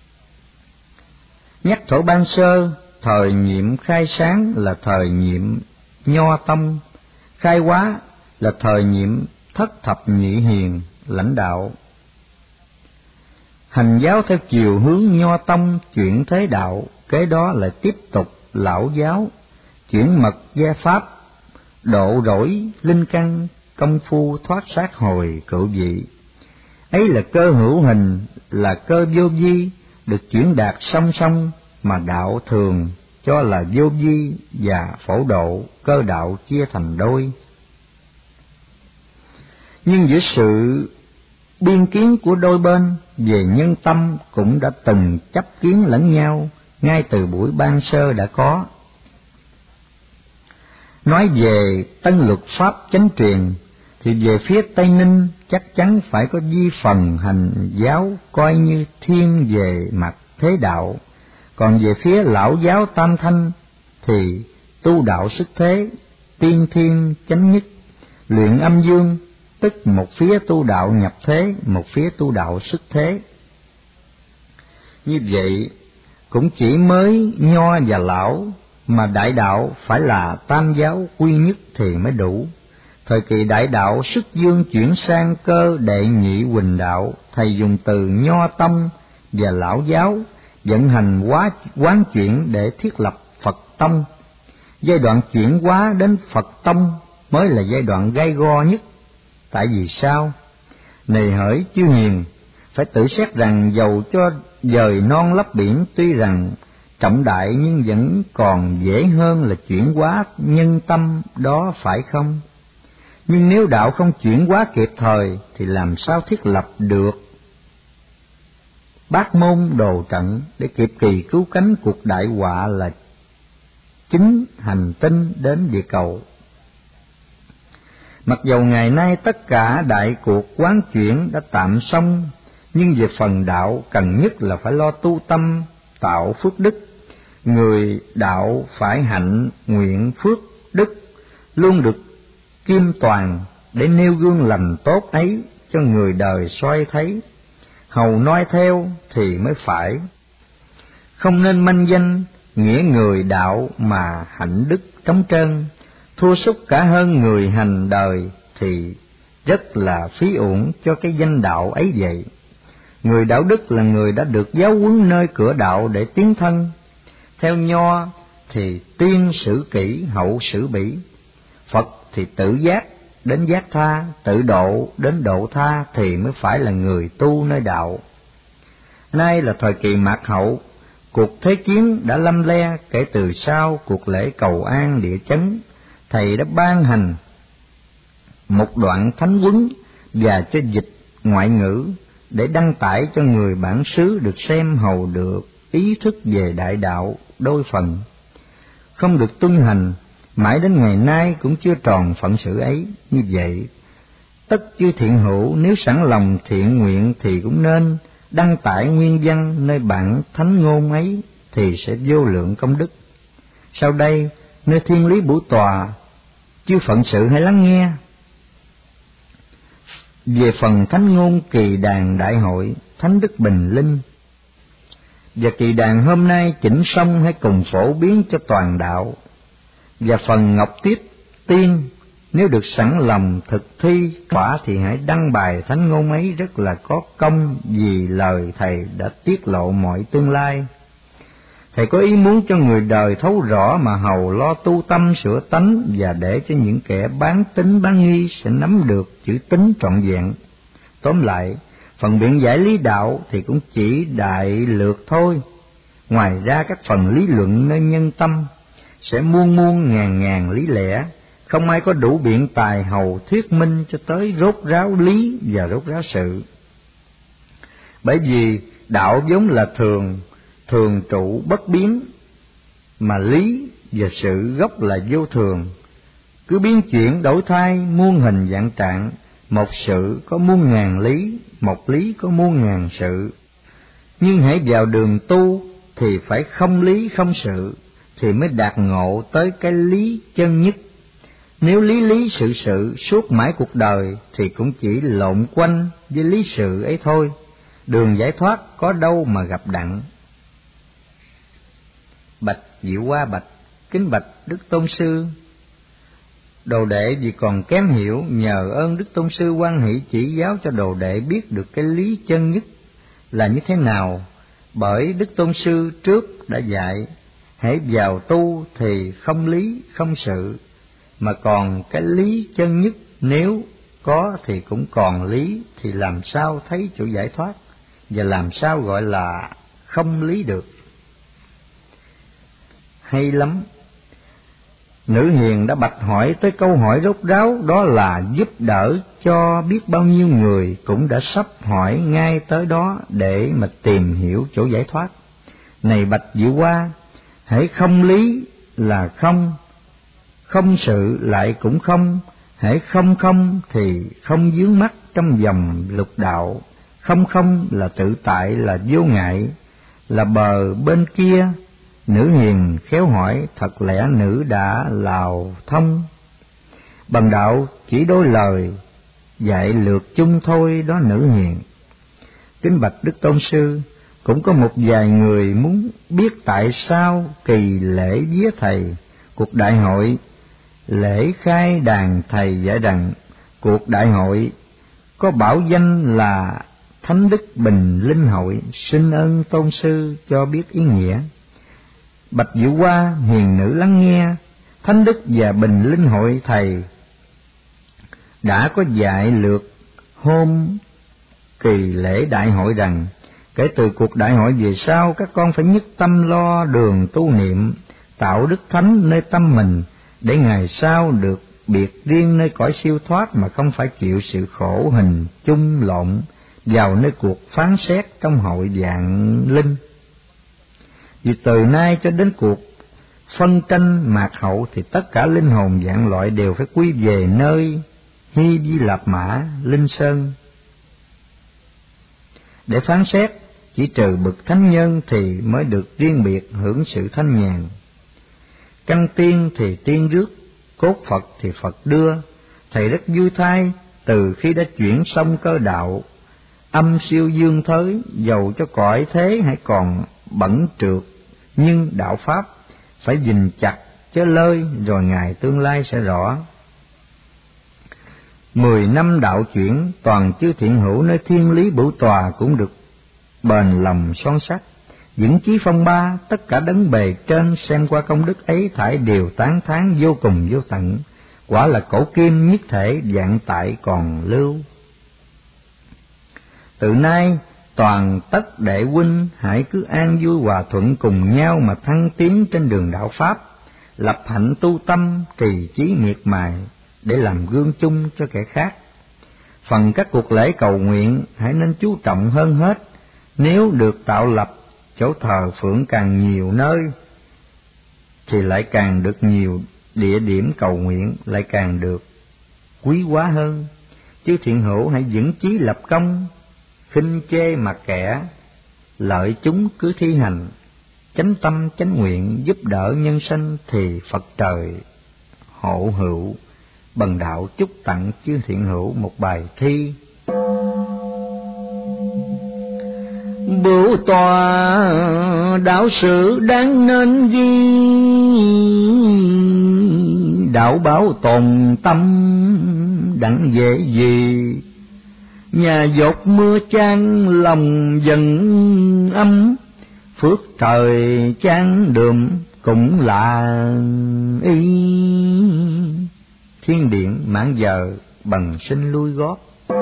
Nhắc thổ ban sơ, thời nhiệm khai sáng là thời nhiệm Nho Tông, khai hóa là thời nhiệm thất thập nhị hiền lãnh đạo. Hành giáo theo chiều hướng Nho Tông chuyển thế đạo, kế đó lại tiếp tục lão giáo, chuyển mật gia pháp, độ rỗi linh căn, công phu thoát sát hồi cựu vị. Ấy là cơ hữu hình, là cơ vô vi, được chuyển đạt song song, mà đạo thường cho là vô vi và phổ độ, cơ đạo chia thành đôi. Nhưng giữa sự biên kiến của đôi bên về nhân tâm cũng đã từng chấp kiến lẫn nhau, ngay từ buổi ban sơ đã có. Nói về tân luật pháp chánh truyền, thì về phía Tây Ninh chắc chắn phải có vi phần hành giáo coi như thiên về mặt thế đạo, còn về phía lão giáo Tam Thanh thì tu đạo sức thế, tiên thiên chánh nhất, luyện âm dương, tức một phía tu đạo nhập thế, một phía tu đạo sức thế. Như vậy cũng chỉ mới Nho và lão mà đại đạo phải là tam giáo quy nhất thì mới đủ. Thời kỳ đại đạo sức dương chuyển sang cơ đệ nhị huỳnh đạo, thầy dùng từ nho tông và lão giáo vận hành hóa quán chuyển để thiết lập Phật tông. Giai đoạn chuyển hóa đến Phật tông mới là giai đoạn gay go nhất. Tại vì sao? Này hỡi chư hiền, phải tự xét rằng dầu cho dời non lấp biển tuy rằng trọng đại nhưng vẫn còn dễ hơn là chuyển hóa nhân tâm đó, phải không? Nhưng nếu đạo không chuyển hóa kịp thời thì làm sao thiết lập được bát môn đồ trận để kịp kỳ cứu cánh cuộc đại họa là chính hành tinh đến địa cầu? Mặc dầu ngày nay tất cả đại cuộc quán chuyển đã tạm xong, nhưng về phần đạo cần nhất là phải lo tu tâm tạo phước đức. Người đạo phải hạnh nguyện phước đức luôn được kim toàn để nêu gương lành tốt ấy cho người đời soi thấy, hầu noi theo thì mới phải. Không nên manh danh nghĩa người đạo mà hạnh đức trống trơn, thua sút cả hơn người hành đời thì rất là phí uổng cho cái danh đạo ấy vậy. Người đạo đức là người đã được giáo huấn nơi cửa đạo để tiến thân. Theo Nho thì tiên xử kỷ hậu xử bỉ, Phật thì tự giác đến giác tha, tự độ đến độ tha thì mới phải là người tu nơi đạo. Nay là thời kỳ mạt hậu, cuộc thế chiến đã lâm le. Kể từ sau cuộc lễ cầu an địa chấn, thầy đã ban hành một đoạn thánh huấn và cho dịch ngoại ngữ để đăng tải cho người bản xứ được xem, hầu được ý thức về đại đạo đôi phần. Không được tuân hành, mãi đến ngày nay cũng chưa tròn phận sự ấy. Như vậy, tất chư thiện hữu nếu sẵn lòng thiện nguyện thì cũng nên đăng tải nguyên văn nơi bản thánh ngôn ấy thì sẽ vô lượng công đức. Sau đây, nơi thiên lý bửu tòa, chư phận sự hãy lắng nghe. Về phần thánh ngôn kỳ đàn đại hội Thánh Đức Bình Linh, và kỳ đàn hôm nay chỉnh xong hãy cùng phổ biến cho toàn đạo. Và phần Ngọc Tiếp Tiên, nếu được sẵn lòng thực thi quả thì hãy đăng bài thánh ngôn ấy, rất là có công vì lời thầy đã tiết lộ mọi tương lai. Thầy có ý muốn cho người đời thấu rõ mà hầu lo tu tâm sửa tánh, và để cho những kẻ bán tín bán nghi sẽ nắm được chữ tín trọn vẹn. Tóm lại, phần biện giải lý đạo thì cũng chỉ đại lược thôi. Ngoài ra các phần lý luận nơi nhân tâm sẽ muôn muôn ngàn ngàn lý lẽ, không ai có đủ biện tài hầu thuyết minh cho tới rốt ráo lý và rốt ráo sự. Bởi vì đạo vốn là thường, thường trụ bất biến, mà lý và sự gốc là vô thường, cứ biến chuyển đổi thay muôn hình dạng trạng. Một sự có muôn ngàn lý, một lý có muôn ngàn sự. Nhưng hãy vào đường tu thì phải không lý không sự, thì mới đạt ngộ tới cái lý chân nhất. Nếu lý lý sự sự suốt mãi cuộc đời thì cũng chỉ lộn quanh với lý sự ấy thôi, đường giải thoát có đâu mà gặp đặng. Bạch Diệu Hoa bạch: kính bạch Đức Tôn Sư, đồ đệ vì còn kém hiểu, nhờ ơn Đức Tôn Sư hoan hỷ chỉ giáo cho đồ đệ biết được cái lý chân nhất là như thế nào. Bởi Đức Tôn Sư trước đã dạy, hãy vào tu thì không lý không sự, mà còn cái lý chân nhất nếu có thì cũng còn lý, thì làm sao thấy chỗ giải thoát, và làm sao gọi là không lý được. Hay lắm. Nữ hiền đã bạch hỏi tới câu hỏi rốt ráo, đó là giúp đỡ cho biết bao nhiêu người cũng đã sắp hỏi ngay tới đó để mà tìm hiểu chỗ giải thoát. Này bạch Diệu Hoa, hãy không lý là không, không sự lại cũng không, hãy không không thì không vướng mắc trong vòng lục đạo, không không là tự tại, là vô ngại, là bờ bên kia. Nữ hiền khéo hỏi, thật lẽ nữ đã lào thông. Bằng đạo chỉ đôi lời, dạy lược chung thôi đó nữ hiền. Kính bạch Đức Tôn Sư, cũng có một vài người muốn biết tại sao kỳ lễ vía thầy. Cuộc đại hội lễ khai đàn thầy giải rằng cuộc đại hội có bảo danh là Thánh Đức Bình Linh Hội, xin ơn tôn sư cho biết ý nghĩa. Bạch Diệu Hoa hiền nữ lắng nghe, Thánh Đức và Bình Linh Hội thầy đã có dạy lược hôm kỳ lễ đại hội rằng kể từ cuộc đại hội về sau, các con phải nhất tâm lo đường tu niệm, tạo đức thánh nơi tâm mình, để ngày sau được biệt riêng nơi cõi siêu thoát mà không phải chịu sự khổ hình chung lộn vào nơi cuộc phán xét trong hội vạn linh. Vì từ nay cho đến cuộc phân tranh mạt hậu thì tất cả linh hồn vạn loại đều phải quy về nơi Hy Vi Lạp Mã Linh Sơn để phán xét. Chỉ trừ bậc thánh nhân thì mới được riêng biệt hưởng sự thanh nhàn. Căn tiên thì tiên rước, cốt Phật thì Phật đưa. Thầy rất vui thay từ khi đã chuyển xong cơ đạo âm siêu dương thới, dầu cho cõi thế hãy còn bẩn trượt, nhưng đạo pháp phải gìn chặt chớ lơi, rồi ngày tương lai sẽ rõ. Mười năm đạo chuyển, toàn chư thiện hữu nơi thiên lý bửu tòa cũng được bền lòng son sắt, vững chí phong ba. Tất cả đấng bề trên xem qua công đức ấy thải đều tán thán vô cùng vô tận. Quả là cổ kim nhất thể, vạn tại còn lưu. Từ nay toàn tất đệ huynh hãy cứ an vui hòa thuận cùng nhau mà thăng tiến trên đường đạo pháp, lập hạnh tu tâm, trì trí miệt mài để làm gương chung cho kẻ khác. Phần các cuộc lễ cầu nguyện hãy nên chú trọng hơn hết. Nếu được tạo lập chỗ thờ phượng càng nhiều nơi thì lại càng được nhiều địa điểm cầu nguyện, lại càng được quý hóa hơn. Chư thiện hữu hãy vững chí lập công, khinh chê mặc kẻ, lợi chúng cứ thi hành, chánh tâm chánh nguyện giúp đỡ nhân sanh thì Phật trời hộ hữu. Bần đạo chúc tặng chư thiện hữu một bài thi. Bửu tòa đạo sự đáng nên ghi, đạo báo tồn tâm đặng dễ gì. Nhà dột mưa chan lòng dần âm, phước trời chan đượm cũng là y. Thiên điện mãn giờ bằng sinh lui gót.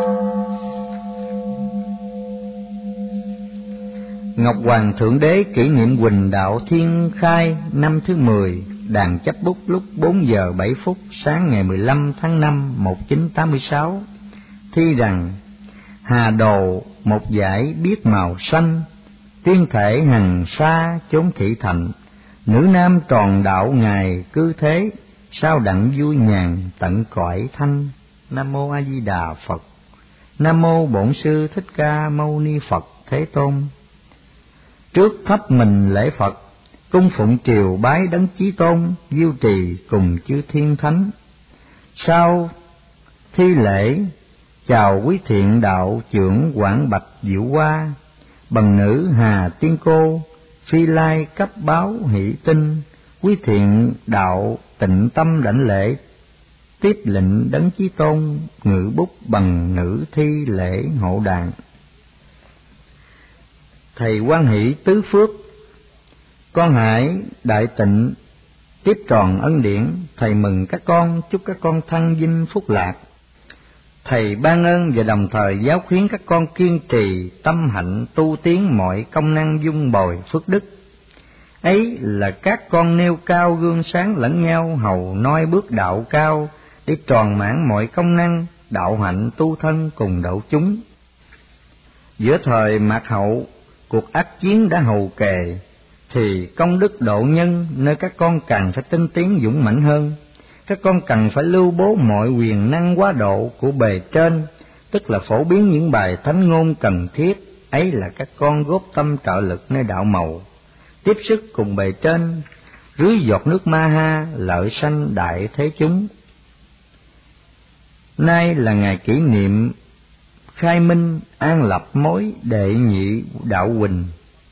Ngọc Hoàng Thượng Đế kỷ niệm Huỳnh Đạo Thiên Khai năm thứ mười, đàn chấp bút lúc bốn giờ bảy phút sáng ngày mười lăm tháng năm một nghìn chín trăm tám mươi sáu. Thi rằng: Hà đồ một dải biết màu xanh, tiên thể hằng xa chốn thị thành. Nữ nam tròn đạo ngài cư thế, sao đặng vui nhàn tận cõi thanh. Nam mô A Di Đà Phật. Nam mô Bổn Sư Thích Ca Mâu Ni Phật Thế Tôn. Trước thấp mình lễ Phật, cung phụng triều bái đấng Chí Tôn, diêu trì cùng chư thiên thánh. Sau thi lễ chào quý thiện đạo trưởng Quảng Bạch Diệu Hoa, bần nữ Hà Tiên Cô, phi lai cấp báo hỷ tinh. Quý thiện đạo tịnh tâm đảnh lễ, tiếp lệnh đấng Chí Tôn, ngự bút bằng nữ thi lễ hộ đàn. Thầy hoan hỷ tứ phước, con hãy đại tịnh tiếp tròn ân điển. Thầy mừng các con, chúc các con thăng vinh phúc lạc. Thầy ban ơn và đồng thời giáo khuyến các con kiên trì tâm hạnh tu tiến mọi công năng dung bồi phước đức. Ấy là các con nêu cao gương sáng lẫn nhau, hầu noi bước đạo cao, để tròn mãn mọi công năng đạo hạnh tu thân cùng độ chúng. Giữa thời mạt hậu, cuộc ác chiến đã hầu kề, thì công đức độ nhân nơi các con càng phải tinh tiến dũng mãnh hơn. Các con cần phải lưu bố mọi quyền năng quá độ của bề trên, tức là phổ biến những bài thánh ngôn cần thiết. Ấy là các con góp tâm trợ lực nơi đạo màu, tiếp sức cùng bề trên, rưới giọt nước ma ha, lợi sanh đại thế chúng. Nay là ngày kỷ niệm khai minh an lập mối đệ nhị đạo Huỳnh,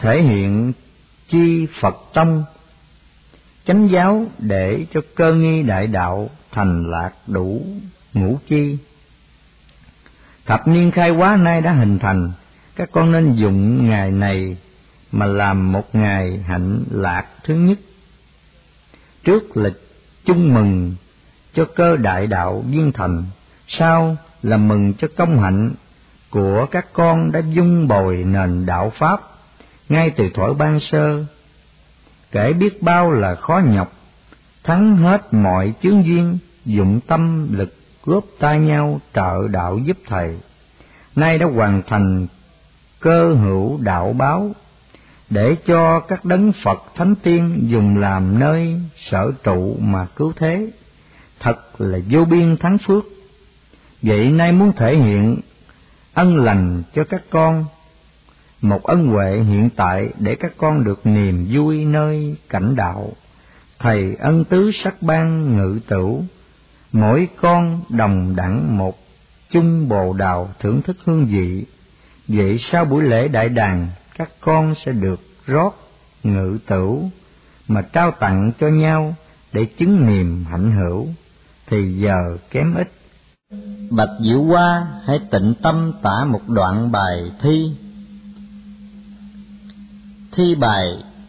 thể hiện chi Phật tông chánh giáo, để cho cơ nghi đại đạo thành lạc đủ ngũ chi. Thập niên khai hóa nay đã hình thành, các con nên dụng ngày này mà làm một ngày hạnh lạc thứ nhất. Trước là chung mừng cho cơ đại đạo viên thành, sau là mừng cho công hạnh của các con đã dung bồi nền đạo pháp ngay từ thuở ban sơ. Kể biết bao là khó nhọc, thắng hết mọi chướng duyên, dụng tâm lực góp tay nhau trợ đạo giúp thầy. Nay đã hoàn thành cơ hữu đạo báo, để cho các đấng Phật thánh tiên dùng làm nơi sở trụ mà cứu thế, thật là vô biên thắng phước. Vậy nay muốn thể hiện ân lành cho các con, một ân huệ hiện tại để các con được niềm vui nơi cảnh đạo. Thầy ân tứ sắc ban ngự tửu, mỗi con đồng đẳng một chung bồ đào thưởng thức hương vị. Vậy sau buổi lễ đại đàn, các con sẽ được rót ngự tửu mà trao tặng cho nhau để chứng niềm hạnh hữu. Thì giờ kém ít, Bạch Diệu Hoa hãy tịnh tâm tả một đoạn bài thi. Thi bài: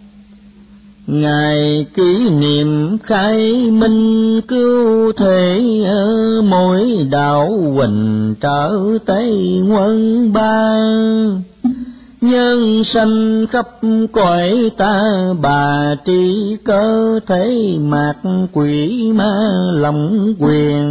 ngày kỷ niệm khai minh cứu thế, mỗi đạo huỳnh trở Tây Quân Ba. Nhân sanh khắp cõi ta bà, tri cơ thế mạt quỷ ma lòng quyền.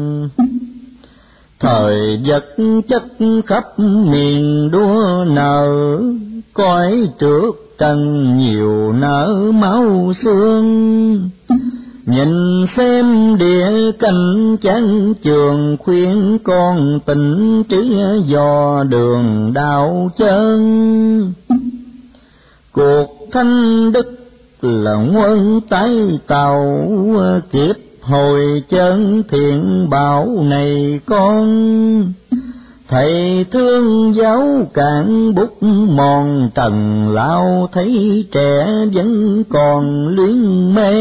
Thời vật chất khắp miền đua nở, cõi trước trần nhiều nở máu xương. Nhìn xem địa cảnh chán trường, khuyên con tỉnh trí dò đường đạo chân. Cuộc thanh đức là quân tái tàu, kiếp hồi chân thiện bảo này con. Thầy thương giáo cạn bút mòn trần lao, thấy trẻ vẫn còn luyến mê.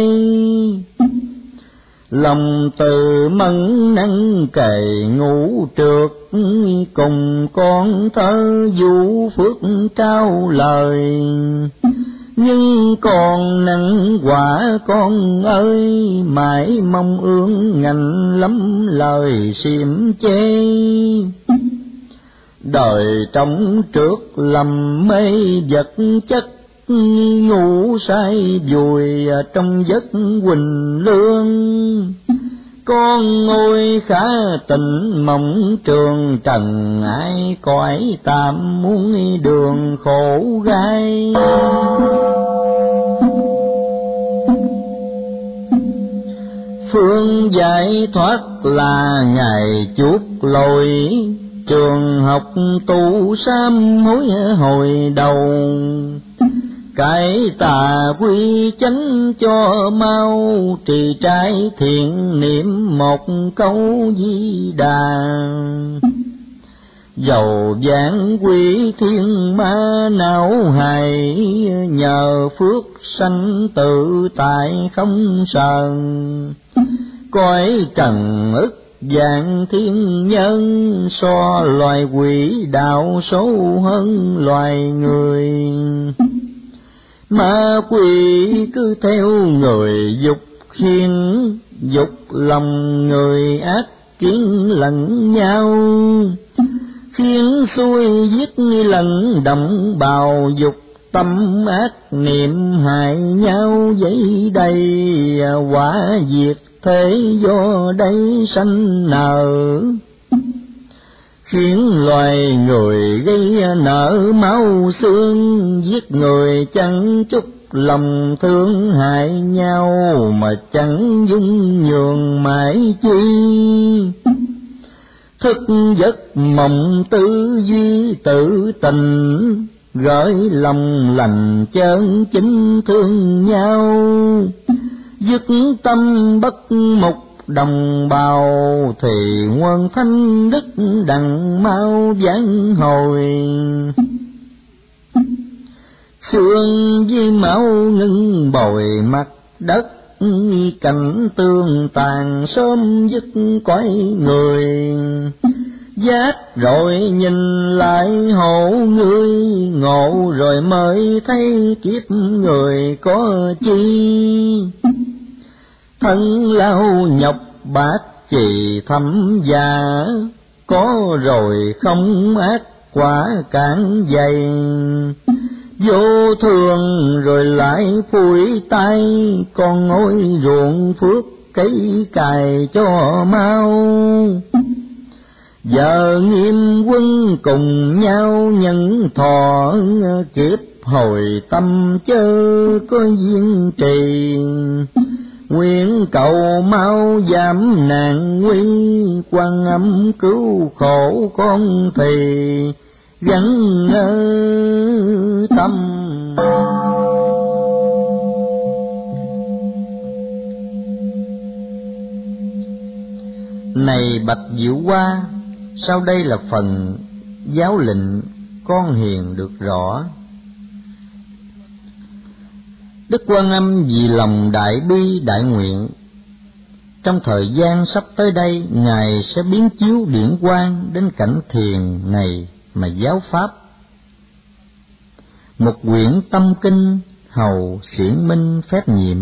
Lòng từ mẫn năng cày ngủ trượt, cùng con thơ du phước trao lời. Nhưng còn nặng quả con ơi, mãi mong ương ngành lắm lời xiêm chê. Đời trong trước lầm mê vật chất, ngủ say vùi trong giấc huỳnh lương. Con ngôi khá tịnh mộng trường trần, ai cõi tạm muốn đường khổ gai. Phương giải thoát là ngày chuốt lội, trường học tu sám hối hồi đầu. Cái tà quy chánh cho mau, trì trái thiện niệm một câu Di Đà. Dầu vạn quy thiên ma não hài, nhờ phước sanh tự tại không sờn. Cõi trần ức vạn thiên nhân, so loài quỷ đạo xấu hơn loài người. Ma quỷ cứ theo người dục khiên, dục lòng người ác kiến lẫn nhau. Khiến xuôi giết lẫn đồng bào, dục tâm ác niệm hại nhau. Giấy đây quả diệt thế do đây sanh nở, khiến loài người gây nở máu xương. Giết người chẳng chút lòng thương hại nhau, mà chẳng dung nhường mãi chi. Thức giấc mộng tư duy tự tình, gửi lòng lành chân chính thương nhau. Dứt tâm bất mục đồng bào, thì nguồn thanh đức đặng mau vãn hồi. Sương với máu ngưng bồi mặt đất, cảnh tương tàn sớm dứt cõi người. Giác rồi nhìn lại hộ ngươi, ngộ rồi mới thấy kiếp người có chi. Thân lao nhọc bát trì thấm già, có rồi không ác quả cản dày. Vô thường rồi lại phủi tay, con ngôi ruộng phước cấy cài cho mau. Giờ nghiêm quân cùng nhau nhận thọ, kiếp hồi tâm chớ có duyên trì. Nguyện cầu mau giảm nạn nguy, Quan Âm cứu khổ con thì gắn tâm. Này bạch Diệu Hoa, sau đây là phần giáo lệnh con hiền được rõ. Đức Quan Âm vì lòng đại bi đại nguyện, trong thời gian sắp tới đây, Ngài sẽ biến chiếu điển quang đến cảnh thiền này mà giáo pháp. Một quyển tâm kinh hầu xiển minh phép nhiệm,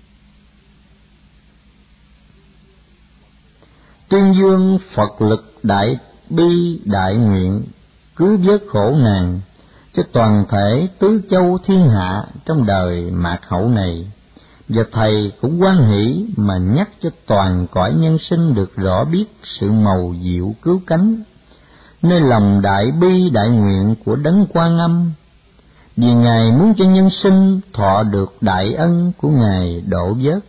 tuyên dương Phật lực đại bi đại nguyện, cứu vớt khổ nạn cho toàn thể tứ châu thiên hạ trong đời mạt hậu này. Và Thầy cũng hoan hỷ mà nhắc cho toàn cõi nhân sinh được rõ biết sự mầu diệu cứu cánh, nơi lòng đại bi đại nguyện của Đấng Quan Âm, vì Ngài muốn cho nhân sinh thọ được đại ân của Ngài độ vớt.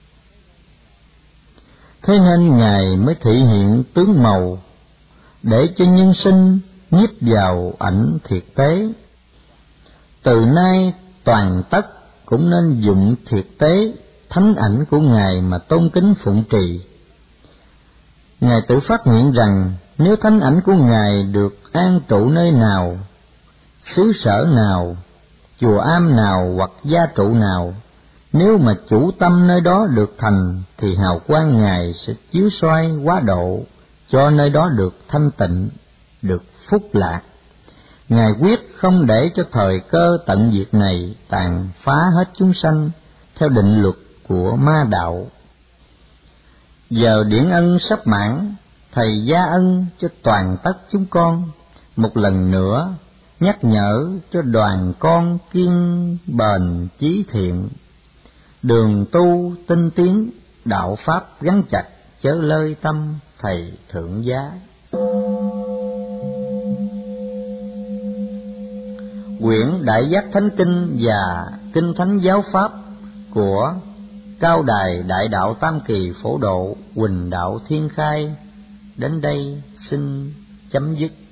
Thế nên Ngài mới thị hiện tướng màu, để cho nhân sinh nhiếp vào ảnh thiệt tế. Từ nay toàn tất cũng nên dụng thiệt tế thánh ảnh của Ngài mà tôn kính phụng trì. Ngài tự phát nguyện rằng nếu thánh ảnh của Ngài được an trụ nơi nào, xứ sở nào, chùa am nào hoặc gia trụ nào, nếu mà chủ tâm nơi đó được thành, thì hào quang Ngài sẽ chiếu soi quá độ, cho nơi đó được thanh tịnh, được phúc lạc. Ngài quyết không để cho thời cơ tận diệt này tàn phá hết chúng sanh theo định luật của ma đạo. Giờ điển ân sắp mãn, Thầy gia ân cho toàn tất chúng con, một lần nữa nhắc nhở cho đoàn con kiên bền chí thiện, đường tu tinh tiến, đạo pháp gắn chặt chớ lơi tâm. Thầy thượng giá. Quyển Đại Giác Thánh Kinh và Kinh Thánh Giáo Pháp của Cao Đài Đại Đạo Tam Kỳ Phổ Độ Huỳnh Đạo Thiên Khai đến đây xin chấm dứt.